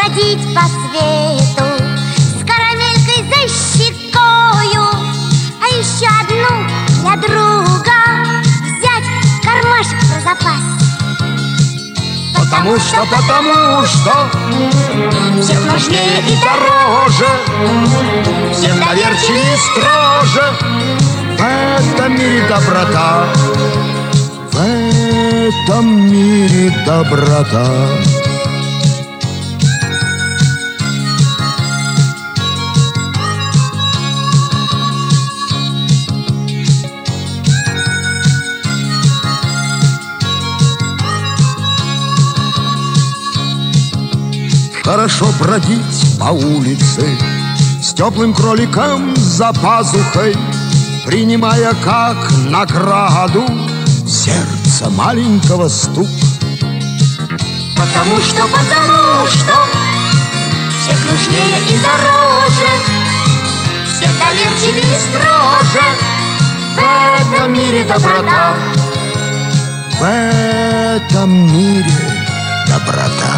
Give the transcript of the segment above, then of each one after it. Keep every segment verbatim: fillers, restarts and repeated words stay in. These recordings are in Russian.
бродить по свету с карамелькой за щекою, а еще одну для друга взять в кармашек про запас. Потому что, потому что всех нужнее и дороже, всем доверчивее и строже. В этом мире доброта, в этом мире доброта. Хорошо бродить по улице с теплым кроликом за пазухой, принимая как награду сердце маленького стук. Потому что, потому что всех нужнее и дороже, всех доверчивее и строже. В этом мире доброта, в этом мире доброта.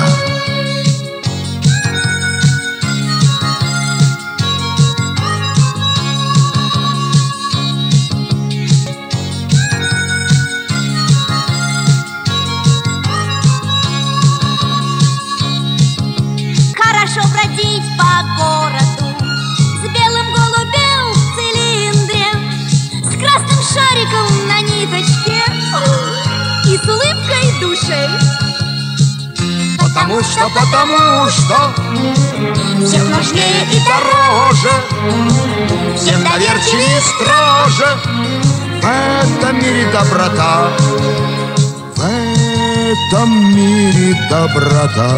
Хорошо бродить по городу с белым голубем в цилиндре, с красным шариком на ниточке и с улыбкой в душе. Потому что, потому что всех нужнее и дороже, всем доверчивее и строже. В этом мире доброта, в этом мире доброта.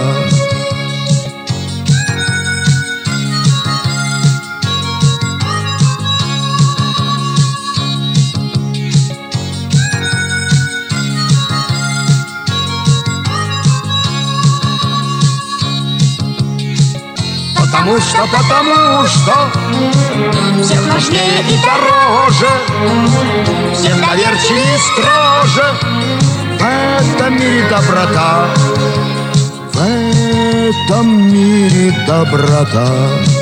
Потому что, потому что всех нужнее и дороже, всем доверчивее и строже. В этом мире доброта, в этом мире доброта.